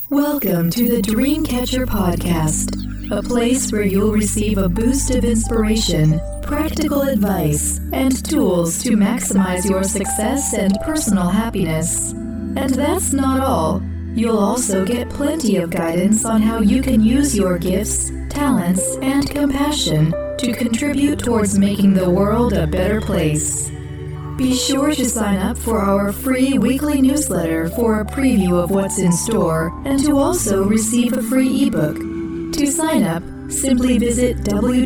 Welcome to the Dreamcatcher Podcast, a place where you'll receive a boost of inspiration, practical advice, and tools to maximize your success and personal happiness. And that's not all. You'll also get plenty of guidance on how you can use your gifts, talents, and compassion to contribute towards making the world a better place. Be sure to sign up for our free weekly newsletter for a preview of what's in store and to also receive a free ebook. To sign up, simply visit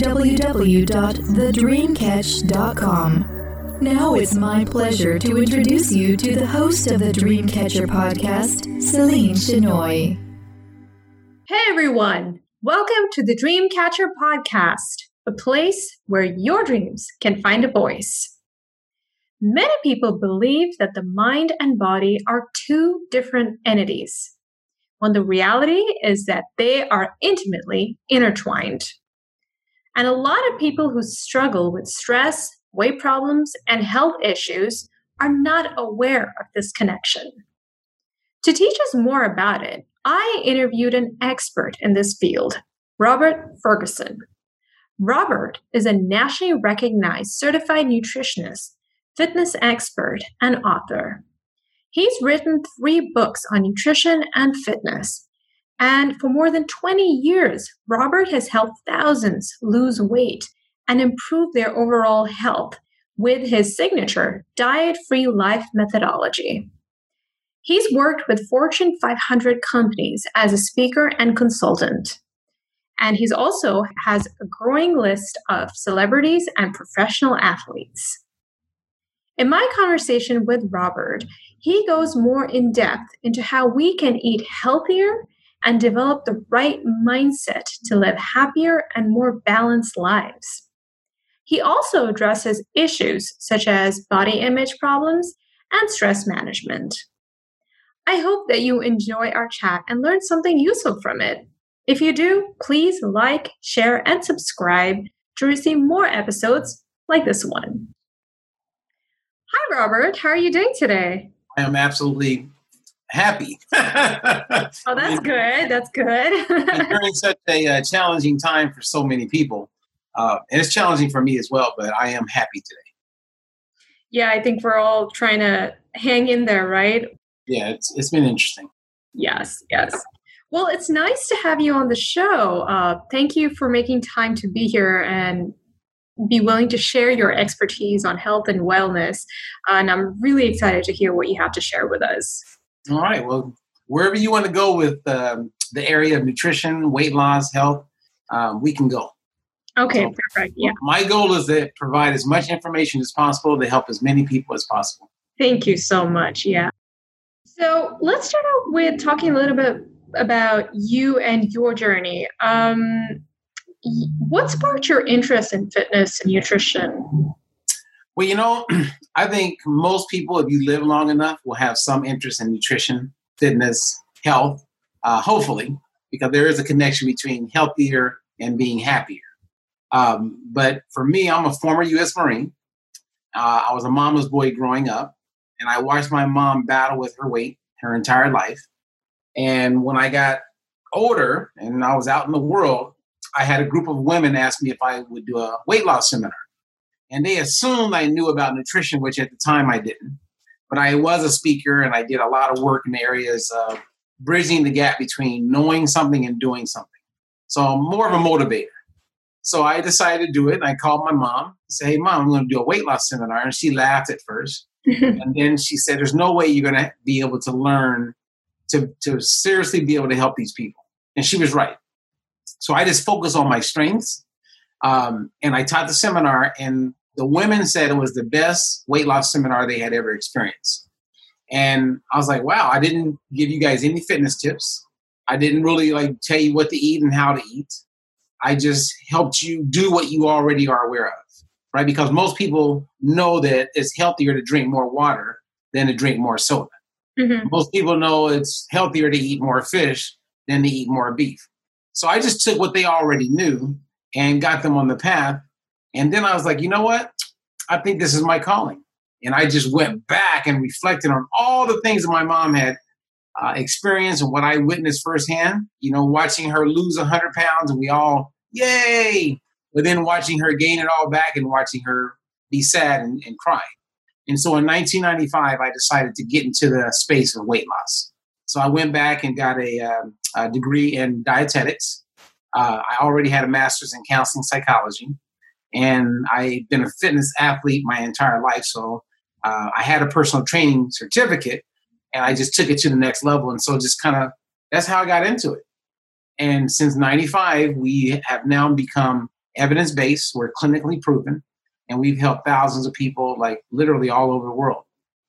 www.thedreamcatch.com. Now it's my pleasure to introduce you to the host of the Dreamcatcher podcast, Celine Chenoy. Hey everyone! Welcome to the Dreamcatcher podcast, a place where your dreams can find a voice. Many people believe that the mind and body are two different entities, when the reality is that they are intimately intertwined. And a lot of people who struggle with stress, weight problems, and health issues are not aware of this connection. To teach us more about it, I interviewed an expert in this field, Robert Ferguson. Robert is a nationally recognized certified nutritionist, fitness expert, and author. He's written 3 books on nutrition and fitness. And for more than 20 years, Robert has helped thousands lose weight and improve their overall health with his signature diet-free life methodology. He's worked with Fortune 500 companies as a speaker and consultant. And he's also has a growing list of celebrities and professional athletes. In my conversation with Robert, he goes more in depth into how we can eat healthier and develop the right mindset to live happier and more balanced lives. He also addresses issues such as body image problems and stress management. I hope that you enjoy our chat and learn something useful from it. If you do, please like, share, and subscribe to receive more episodes like this one. Hi, Robert. How are you doing today? I am absolutely happy. Oh, that's good. That's good. During such a challenging time for so many people. And it's challenging for me as well, but I am happy today. Yeah, I think we're all trying to hang in there, right? Yeah, it's been interesting. Yes. Well, it's nice to have you on the show. Thank you for making time to be here and be willing to share your expertise on health and wellness. And I'm really excited to hear what you have to share with us. All right. Well, wherever you want to go with the area of nutrition, weight loss, health, we can go. Okay, So, perfect. Yeah. My goal is to provide as much information as possible to help as many people as possible. Thank you so much. Yeah. So let's start out with talking a little bit about you and your journey. What sparked your interest in fitness and nutrition? Well, I think most people, if you live long enough, will have some interest in nutrition, fitness, health, hopefully, because there is a connection between healthier and being happier. But for me, I'm a former U.S. Marine. I was a mama's boy growing up, and I watched my mom battle with her weight her entire life. And when I got older and I was out in the world, I had a group of women ask me if I would do a weight loss seminar. And they assumed I knew about nutrition, which at the time I didn't. But I was a speaker and I did a lot of work in the areas of bridging the gap between knowing something and doing something. So I'm more of a motivator. So I decided to do it. And I called my mom and said, "Hey, Mom, I'm going to do a weight loss seminar." And she laughed at first. And then she said, "There's no way you're going to be able to learn to seriously be able to help these people." And she was right. So I just focused on my strengths, and I taught the seminar, and the women said it was the best weight loss seminar they had ever experienced. And I was like, wow, I didn't give you guys any fitness tips. I didn't really tell you what to eat and how to eat. I just helped you do what you already are aware of, right? Because most people know that it's healthier to drink more water than to drink more soda. Mm-hmm. Most people know it's healthier to eat more fish than to eat more beef. So I just took what they already knew and got them on the path. And then I was like, you know what? I think this is my calling. And I just went back and reflected on all the things that my mom had experience and what I witnessed firsthand, watching her lose 100 pounds and we all, yay! But then watching her gain it all back and watching her be sad and cry. And so in 1995, I decided to get into the space of weight loss. So I went back and got a degree in dietetics. I already had a master's in counseling psychology, and I've been a fitness athlete my entire life. So I had a personal training certificate, and I just took it to the next level. And so just that's how I got into it. And since 95, we have now become evidence-based. We're clinically proven, and we've helped thousands of people, like literally all over the world.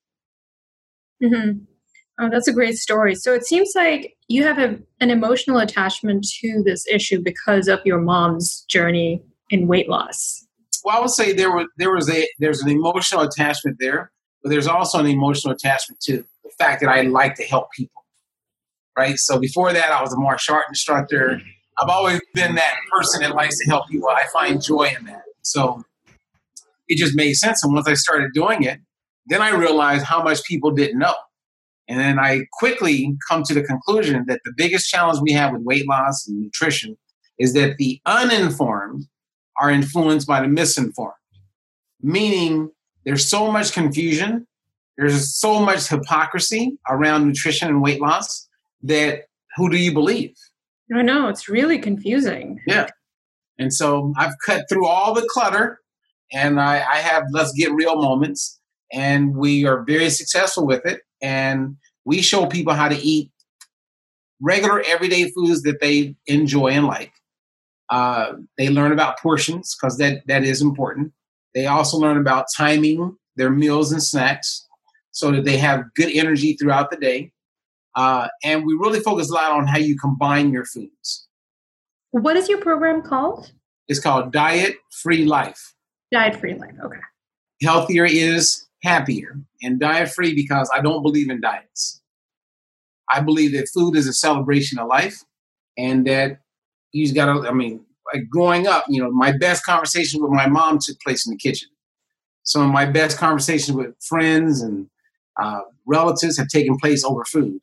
Mm-hmm. Oh, that's a great story. So it seems like you have an emotional attachment to this issue because of your mom's journey in weight loss. Well, I would say there's an emotional attachment there, but there's also an emotional attachment to the fact that I like to help people, right? So before that, I was a martial art instructor. I've always been that person that likes to help people. I find joy in that. So it just made sense. And once I started doing it, then I realized how much people didn't know. And then I quickly come to the conclusion that the biggest challenge we have with weight loss and nutrition is that the uninformed are influenced by the misinformed, meaning there's so much confusion, there's so much hypocrisy around nutrition and weight loss that who do you believe? I know, it's really confusing. Yeah. And so I've cut through all the clutter, and I have let's get real moments, and we are very successful with it. And we show people how to eat regular everyday foods that they enjoy and like. They learn about portions because that is important. They also learn about timing their meals and snacks so that they have good energy throughout the day. And we really focus a lot on how you combine your foods. What is your program called? It's called Diet Free Life. Diet Free Life, okay. Healthier is happier, and diet free because I don't believe in diets. I believe that food is a celebration of life, and that you've got to, like growing up, my best conversation with my mom took place in the kitchen. Some of my best conversations with friends and relatives have taken place over food.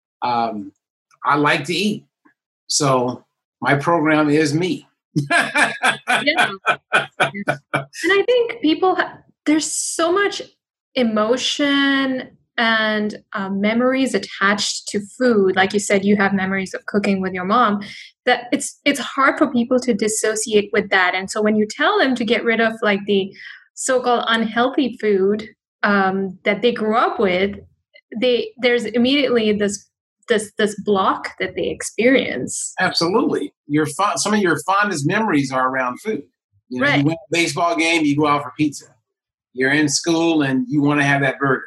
I like to eat, so my program is me. Yeah. And I think there's so much emotion and memories attached to food. Like you said, you have memories of cooking with your mom, that it's hard for people to dissociate with that. And so when you tell them to get rid of like the so-called unhealthy food that they grew up with, there's immediately this block that they experience. Absolutely. Some of your fondest memories are around food. Right. You win a baseball game, you go out for pizza. You're in school and you want to have that burger.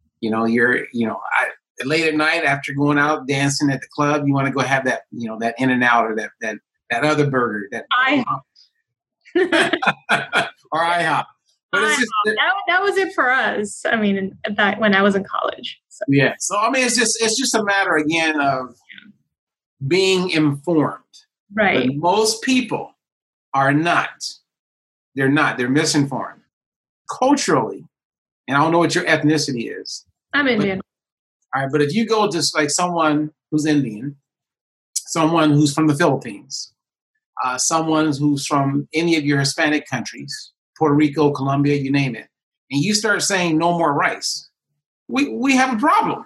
Late at night after going out dancing at the club, you want to go have that, that In-N-Out or that other burger, that or IHOP. But that was it for us. Back when I was in college. So. Yeah. So it's just a matter again of being informed. Right. But most people are not. They're not. They're misinformed. Culturally, and I don't know what your ethnicity is. I'm Indian. All right, but if you go to like someone who's Indian, someone who's from the Philippines, someone who's from any of your Hispanic countries, Puerto Rico, Colombia, you name it, and you start saying no more rice, we have a problem.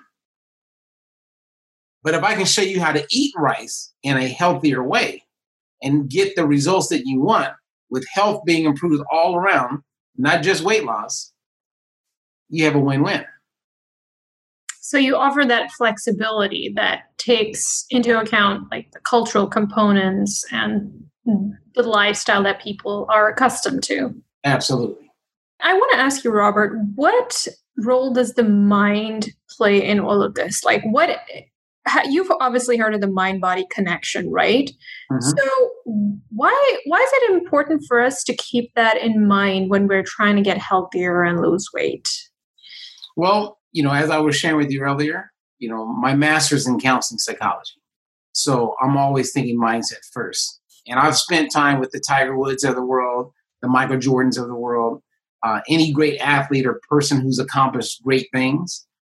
But if I can show you how to eat rice in a healthier way and get the results that you want with health being improved all around, not just weight loss, you have a win-win. So you offer that flexibility that takes into account like the cultural components and the lifestyle that people are accustomed to. Absolutely. I want to ask you, Robert, what role does the mind play in all of this? Like you've obviously heard of the mind-body connection, right? Mm-hmm. So why is it important for us to keep that in mind when we're trying to get healthier and lose weight? Well, as I was sharing with you earlier, my master's in counseling psychology. So I'm always thinking mindset first. And I've spent time with the Tiger Woods of the world, the Michael Jordans of the world, any great athlete or person who's accomplished great things.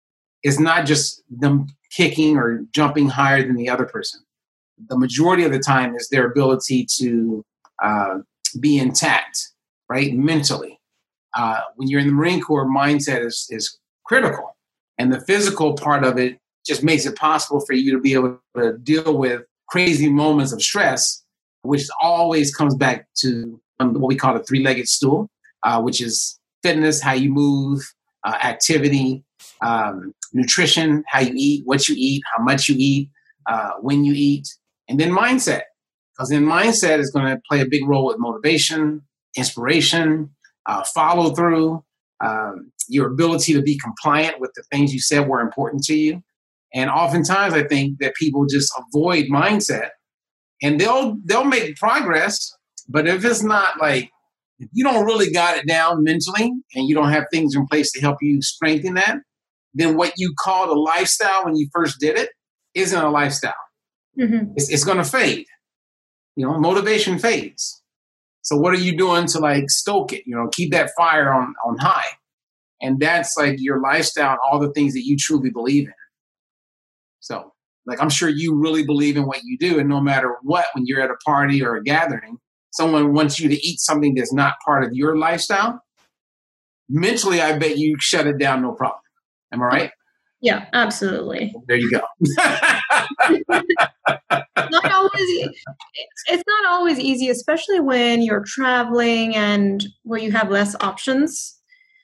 is not just them kicking or jumping higher than the other person. The majority of the time is their ability to be intact, right? Mentally. When you're in the Marine Corps, mindset is critical. And the physical part of it just makes it possible for you to be able to deal with crazy moments of stress, which always comes back to what we call a three-legged stool, which is fitness, how you move, activity, nutrition, how you eat, what you eat, how much you eat, when you eat, and then mindset. Because then mindset is going to play a big role with motivation, inspiration, follow through, your ability to be compliant with the things you said were important to you. And oftentimes I think that people just avoid mindset, and they'll make progress. But if it's not like, if you don't really got it down mentally and you don't have things in place to help you strengthen that, then what you called a lifestyle when you first did it isn't a lifestyle. Mm-hmm. It's going to fade. Motivation fades. So what are you doing to like stoke it? Keep that fire on high. And that's like your lifestyle, all the things that you truly believe in. So like, I'm sure you really believe in what you do. And no matter what, when you're at a party or a gathering, someone wants you to eat something that's not part of your lifestyle, mentally, I bet you shut it down, no problem. Am I right? Yeah, absolutely. There you go. It's not always easy, especially when you're traveling and where you have less options.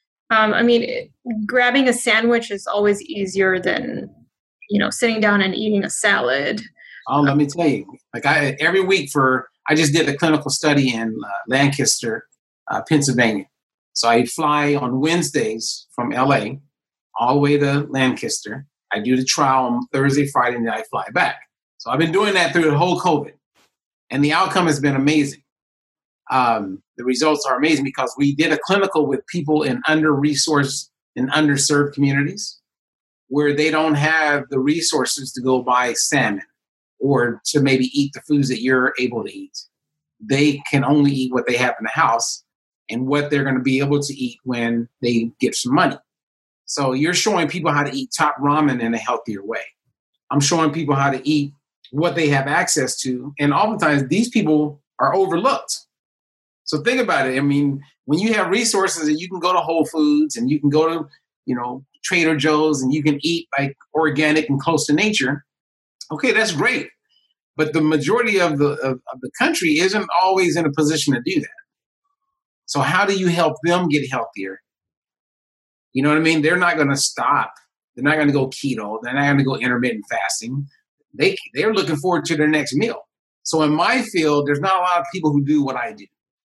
Grabbing a sandwich is always easier than, sitting down and eating a salad. Oh, let me tell you, like every week I just did a clinical study in Lancaster, Pennsylvania. So I fly on Wednesdays from LA all the way to Lancaster. I do the trial on Thursday, Friday, and then I fly back. So I've been doing that through the whole COVID. And the outcome has been amazing. The results are amazing because we did a clinical with people in under-resourced and underserved communities where they don't have the resources to go buy salmon or to maybe eat the foods that you're able to eat. They can only eat what they have in the house and what they're going to be able to eat when they get some money. So you're showing people how to eat top ramen in a healthier way. I'm showing people how to eat what they have access to. And oftentimes these people are overlooked. So think about it. I mean, when you have resources and you can go to Whole Foods and you can go to, Trader Joe's and you can eat like organic and close to nature, okay, that's great. But the majority of the country isn't always in a position to do that. So how do you help them get healthier? You know what I mean? They're not going to stop. They're not going to go keto. They're not going to go intermittent fasting. They're looking forward to their next meal. So in my field, there's not a lot of people who do what I do.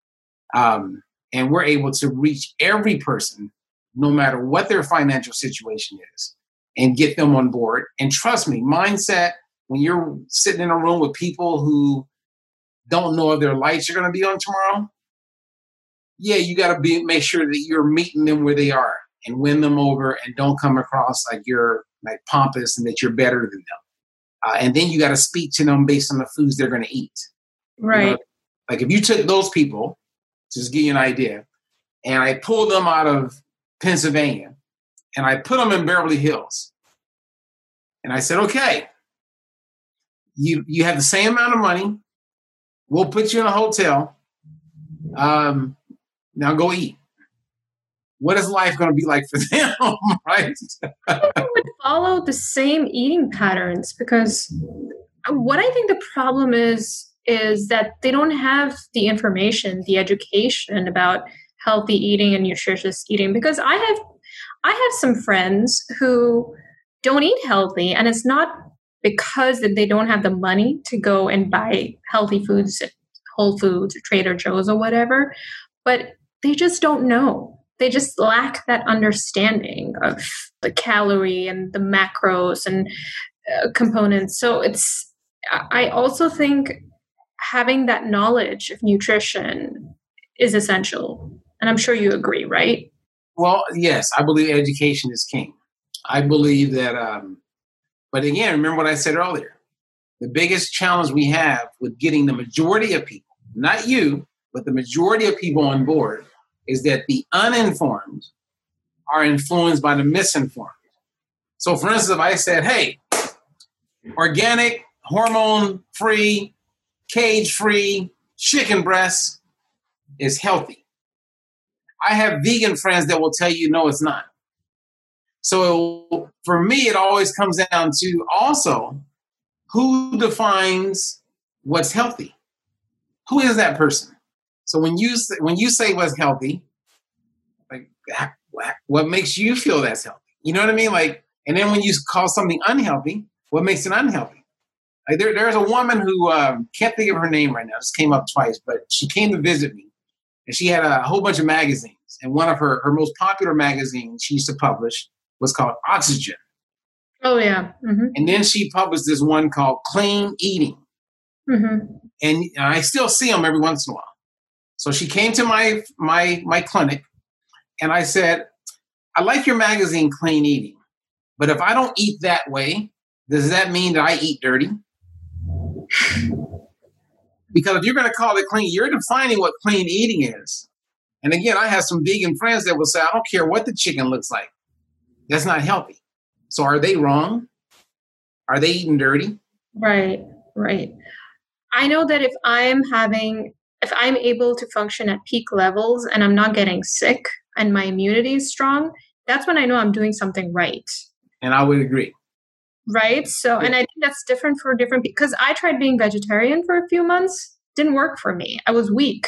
And we're able to reach every person, no matter what their financial situation is, and get them on board. And trust me, mindset, when you're sitting in a room with people who don't know if their lights are going to be on tomorrow, yeah, you got to make sure that you're meeting them where they are and win them over and don't come across like you're like pompous and that you're better than them. And then you got to speak to them based on the foods they're going to eat. Right. Like if you took those people, just give you an idea, and I pulled them out of Pennsylvania and I put them in Beverly Hills. And I said, okay, you have the same amount of money. We'll put you in a hotel. Now go eat. What is life going to be like for them, right? They would follow the same eating patterns because what I think the problem is that they don't have the information, the education about healthy eating and nutritious eating. Because I have some friends who don't eat healthy, and it's not because that they don't have the money to go and buy healthy foods at Whole Foods or Trader Joe's or whatever, but they just don't know. They just lack that understanding of the calorie and the macros and components. So I also think having that knowledge of nutrition is essential. And I'm sure you agree, right? Well, yes, I believe education is king. I believe that, but again, remember what I said earlier. The biggest challenge we have with getting the majority of people, not you, but the majority of people on board, is that the uninformed are influenced by the misinformed. So for instance, if I said, hey, organic, hormone-free, cage-free chicken breast is healthy. I have vegan friends that will tell you, no, it's not. So for me, it always comes down to also who defines what's healthy. Who is that person? So when you say what's healthy, like what makes you feel that's healthy? You know what I mean? Like, and then when you call something unhealthy, what makes it unhealthy? Like there's a woman who can't think of her name right now. Just came up twice, but she came to visit me, and she had a whole bunch of magazines. And one of her most popular magazines she used to publish was called Oxygen. Oh yeah. Mm-hmm. And then she published this one called Clean Eating. Mm-hmm. And I still see them every once in a while. So she came to my clinic, and I said, I like your magazine, Clean Eating, but if I don't eat that way, does that mean that I eat dirty? Because if you're going to call it clean, you're defining what clean eating is. And again, I have some vegan friends that will say, I don't care what the chicken looks like. That's not healthy. So are they wrong? Are they eating dirty? Right. I know that if I'm able to function at peak levels and I'm not getting sick and my immunity is strong, that's when I know I'm doing something right. And I would agree. Right. So, and I think that's different for different, because I tried being vegetarian for a few months. Didn't work for me. I was weak.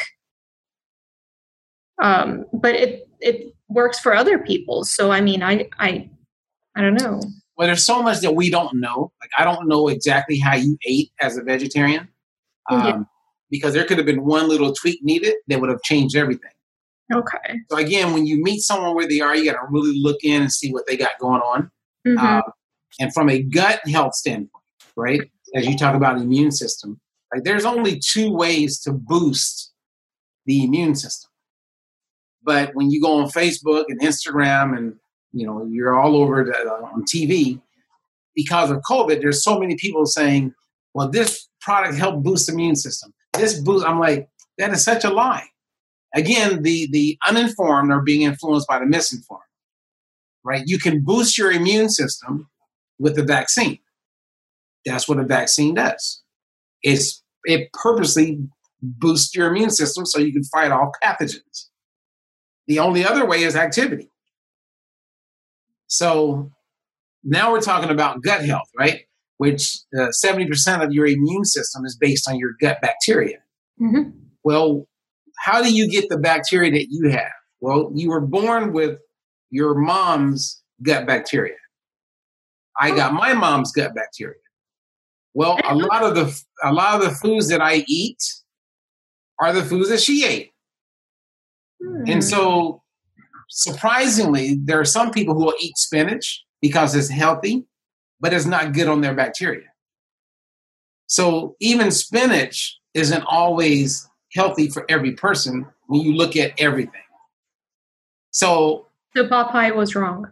But it works for other people. So, I mean, I don't know. Well, there's so much that we don't know. Like, I don't know exactly how you ate as a vegetarian. Because there could have been one little tweak needed that would have changed everything. Okay. So again, when you meet someone where they are, you got to really look in and see what they got going on. Mm-hmm. And from a gut health standpoint, right, as you talk about the immune system, like there's only two ways to boost the immune system. But when you go on Facebook and Instagram and, you know, you're all over on TV, because of COVID, there's so many people saying, well, this product helped boost the immune system. This boost, I'm like, that is such a lie. Again, the uninformed are being influenced by the misinformed, right? You can boost your immune system with the vaccine. That's what a vaccine does. It purposely boosts your immune system so you can fight off pathogens. The only other way is activity. So now we're talking about gut health, right? Which 70% of your immune system is based on your gut bacteria. Mm-hmm. Well, how do you get the bacteria that you have? Well, you were born with your mom's gut bacteria. I got my mom's gut bacteria. Well, a lot of the foods that I eat are the foods that she ate. And so, surprisingly, there are some people who will eat spinach because it's healthy, but it's not good on their bacteria. So even spinach isn't always healthy for every person when you look at everything. So Popeye was wrong.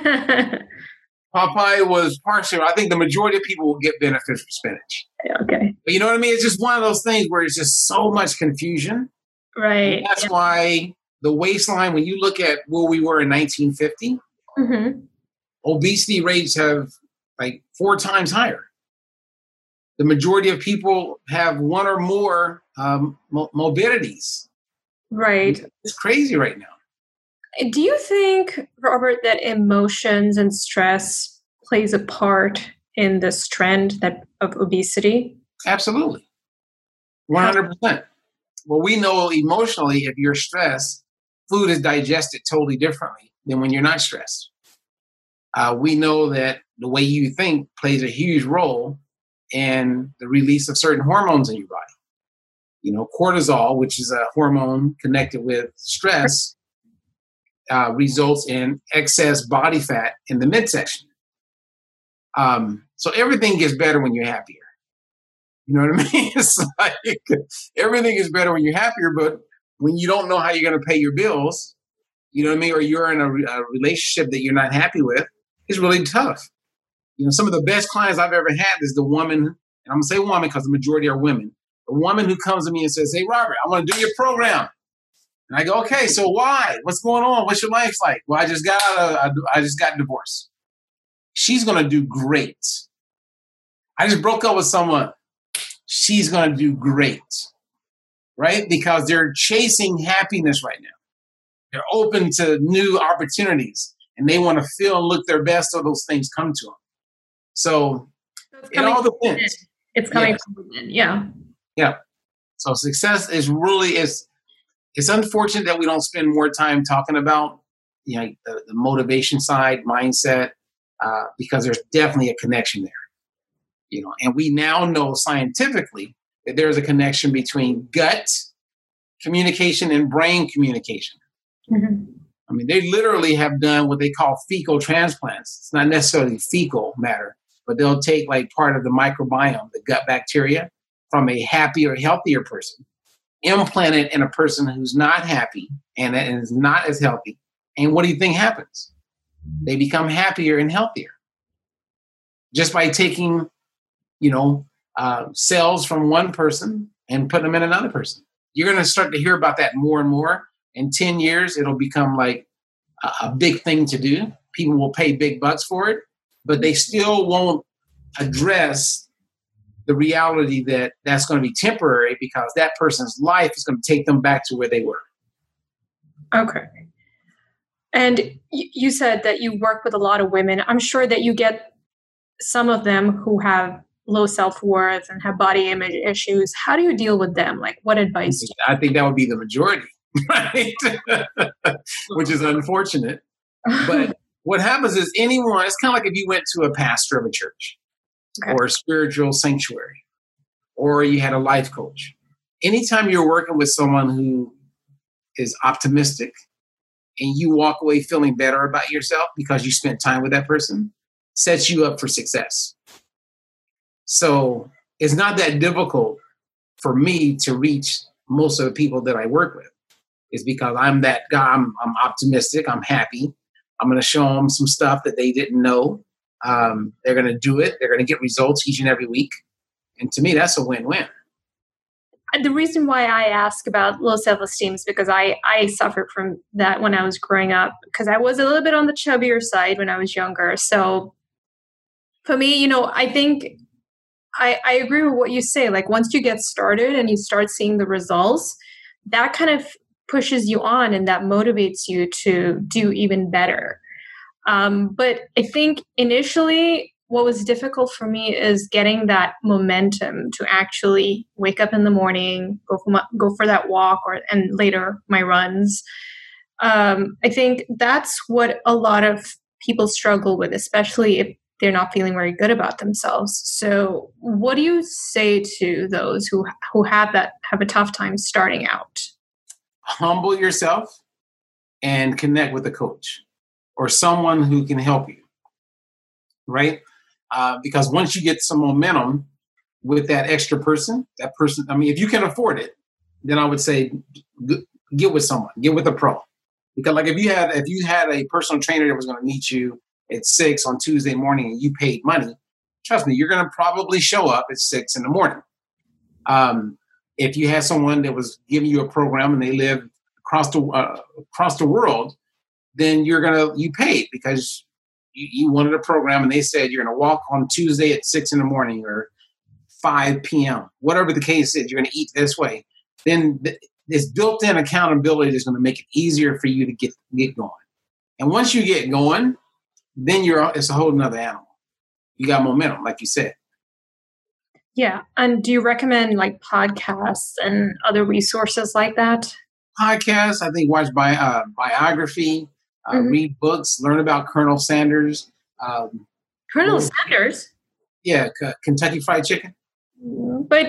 Popeye was partial. I think the majority of people will get benefits from spinach. Okay. But you know what I mean? It's just one of those things where it's just so much confusion. Right. And that's why the waistline, when you look at where we were in 1950, obesity rates have like 4 times higher. The majority of people have one or more morbidities. Right. It's crazy right now. Do you think, Robert, that emotions and stress plays a part in this trend of obesity? Absolutely. 100%. Well, we know emotionally, if you're stressed, food is digested totally differently than when you're not stressed. We know that the way you think plays a huge role in the release of certain hormones in your body. You know, cortisol, which is a hormone connected with stress, results in excess body fat in the midsection. So everything gets better when you're happier. You know what I mean? It's like everything is better when you're happier, but when you don't know how you're going to pay your bills, you know what I mean, or you're in a relationship that you're not happy with, it's really tough. You know, some of the best clients I've ever had is the woman, and I'm going to say woman because the majority are women, the woman who comes to me and says, hey, Robert, I want to do your program. And I go, okay, so why? What's going on? What's your life like? Well, I just got divorced. she's going to do great. I just broke up with someone. She's going to do great, right? Because they're chasing happiness right now. They're open to new opportunities, and they want to feel and look their best so those things come to them. So it all depends. It's coming from within, yeah. Yeah. So success is really, it's unfortunate that we don't spend more time talking about, the motivation side, mindset, because there's definitely a connection there. And we now know scientifically that there's a connection between gut communication and brain communication. Mm-hmm. I mean, they literally have done what they call fecal transplants. It's not necessarily fecal matter, but they'll take like part of the microbiome, the gut bacteria, from a happier, healthier person, implant it in a person who's not happy and is not as healthy. And what do you think happens? They become happier and healthier just by taking cells from one person and putting them in another person. You're going to start to hear about that more and more. In 10 years, it'll become like a big thing to do. People will pay big bucks for it, but they still won't address the reality that that's going to be temporary because that person's life is going to take them back to where they were. Okay. And you said that you work with a lot of women. I'm sure that you get some of them who have low self-worth and have body image issues. How do you deal with them? Like, what advice do you I think that would be the majority, right? Which is unfortunate. But what happens is it's kind of like if you went to a pastor of a church or a spiritual sanctuary, or you had a life coach. Anytime you're working with someone who is optimistic and you walk away feeling better about yourself because you spent time with that person, sets you up for success. So it's not that difficult for me to reach most of the people that I work with. It's because I'm that guy. I'm optimistic. I'm happy. I'm going to show them some stuff that they didn't know. They're going to do it. They're going to get results each and every week. And to me, that's a win-win. The reason why I ask about low self-esteem is because I suffered from that when I was growing up, because I was a little bit on the chubbier side when I was younger. So for me, I think I agree with what you say. Like once you get started and you start seeing the results, that kind of pushes you on and that motivates you to do even better. But I think initially what was difficult for me is getting that momentum to actually wake up in the morning, go for that walk and later my runs. I think that's what a lot of people struggle with, especially if they're not feeling very good about themselves. So what do you say to those who have a tough time starting out? Humble yourself and connect with a coach or someone who can help you, right? Because once you get some momentum with that extra person, if you can afford it, then I would say get with someone, get with a pro. Because like if you had a personal trainer that was going to meet you at 6 on Tuesday morning and you paid money, trust me, you're going to probably show up at 6 in the morning. If you had someone that was giving you a program and they live across the world, then you paid because you wanted a program and they said you're going to walk on Tuesday at 6 in the morning or 5 p.m., whatever the case is, you're going to eat this way. Then this built-in accountability is going to make it easier for you to get going. And once you get going, then it's a whole nother animal. You got momentum, like you said. Yeah. And do you recommend like podcasts and other resources like that? Podcasts, I think watch biography, read books, learn about Colonel Sanders. Colonel Sanders? Yeah, Kentucky Fried Chicken. But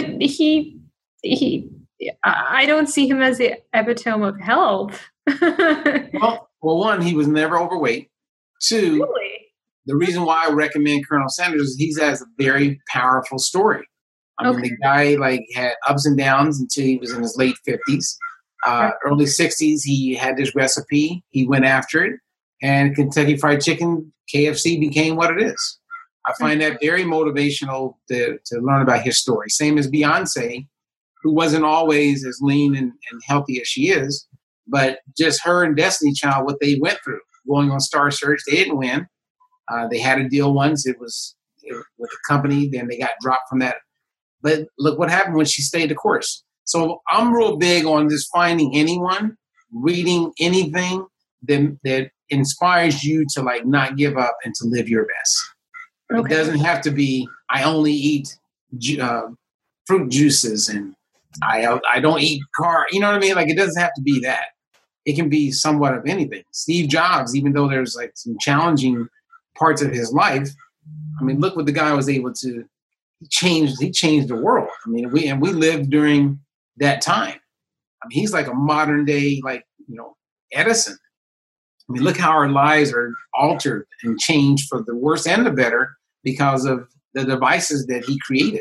I don't see him as the epitome of health. well, one, he was never overweight. 2, really? The reason why I recommend Colonel Sanders is he has a very powerful story. I mean, the guy had ups and downs until he was in his late 50s. Early 60s, he had this recipe. He went after it. And Kentucky Fried Chicken, KFC, became what it is. I find that very motivational to learn about his story. Same as Beyonce, who wasn't always as lean and healthy as she is, but just her and Destiny Child, what they went through, going on Star Search, they didn't win. They had a deal once. It was with a company. Then they got dropped from that. But look what happened when she stayed the course. So I'm real big on just finding anyone, reading anything that inspires you to like not give up and to live your best. Okay. It doesn't have to be, I only eat fruit juices and I don't eat carbs. You know what I mean? Like, it doesn't have to be that. It can be somewhat of anything. Steve Jobs, even though there's like some challenging parts of his life, I mean, look what the guy was able to change. He changed the world. I mean, we lived during that time. I mean, he's like a modern day, like, Edison. I mean, look how our lives are altered and changed for the worse and the better because of the devices that he created.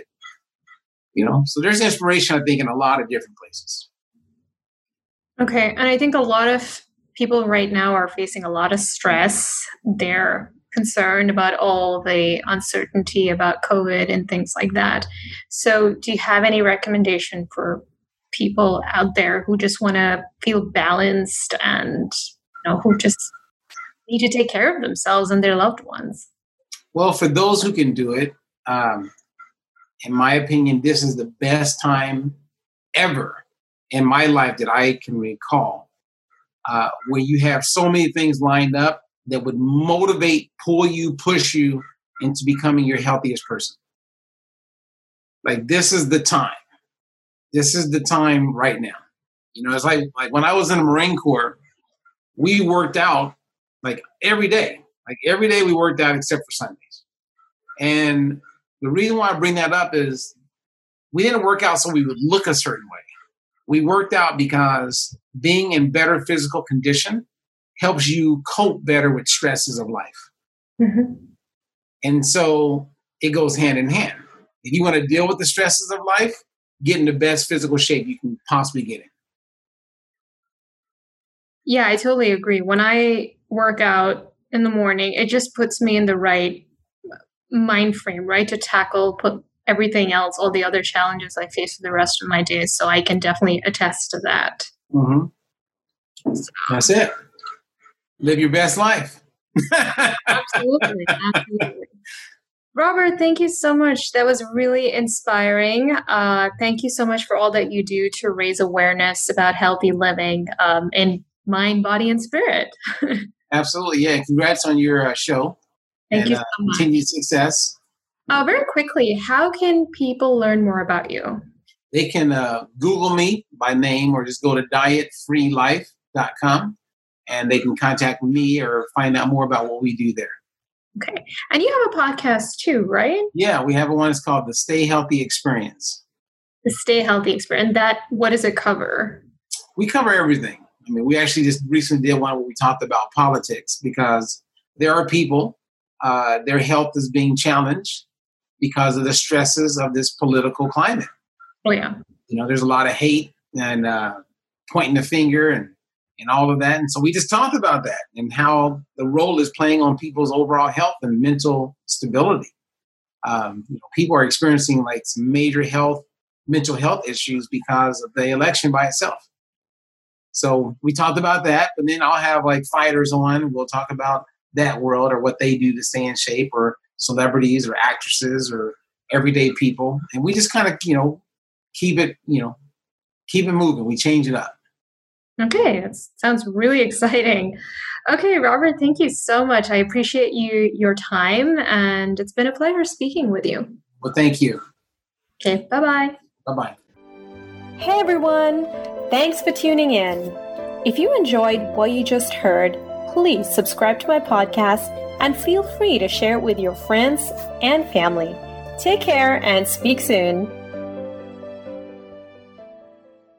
So there's inspiration, I think, in a lot of different places. Okay. And I think a lot of people right now are facing a lot of stress. They're concerned about all the uncertainty about COVID and things like that. So do you have any recommendation for people out there who just want to feel balanced and who just need to take care of themselves and their loved ones? Well, for those who can do it, in my opinion, this is the best time ever in my life that I can recall, where you have so many things lined up that would motivate, pull you, push you into becoming your healthiest person. Like, this is the time. This is the time right now. It's like when I was in the Marine Corps, we worked out like every day. Like every day we worked out except for Sundays. And the reason why I bring that up is we didn't work out so we would look a certain way. We worked out because being in better physical condition helps you cope better with stresses of life. Mm-hmm. And so it goes hand in hand. If you want to deal with the stresses of life, get in the best physical shape you can possibly get in. Yeah, I totally agree. When I work out in the morning, it just puts me in the right mind frame, right, to put everything else, all the other challenges I face for the rest of my days. So I can definitely attest to that. Mm-hmm. So. That's it. Live your best life. Absolutely. Robert, thank you so much. That was really inspiring. Thank you so much for all that you do to raise awareness about healthy living in mind, body, and spirit. Absolutely. Yeah. Congrats on your show. Thank you so much. Continued success. Very quickly, how can people learn more about you? They can Google me by name or just go to dietfreelife.com and they can contact me or find out more about what we do there. Okay. And you have a podcast too, right? Yeah, we have one. It's called the Stay Healthy Experience. The Stay Healthy Experience. And what does it cover? We cover everything. I mean, we actually just recently did one where we talked about politics because there are people, their health is being challenged because of the stresses of this political climate. Oh, yeah. There's a lot of hate and pointing the finger and all of that. And so we just talked about that and how the role is playing on people's overall health and mental stability. People are experiencing like some major mental health issues because of the election by itself. So we talked about that, but then I'll have like fighters on. We'll talk about that world or what they do to stay in shape, or celebrities or actresses or everyday people. And we just kind of, keep it moving. We change it up. Okay. That sounds really exciting. Okay, Robert, thank you so much. I appreciate your time, and it's been a pleasure speaking with you. Well, thank you. Okay. Bye-bye. Bye-bye. Hey, everyone. Thanks for tuning in. If you enjoyed what you just heard, please subscribe to my podcast and feel free to share it with your friends and family. Take care and speak soon.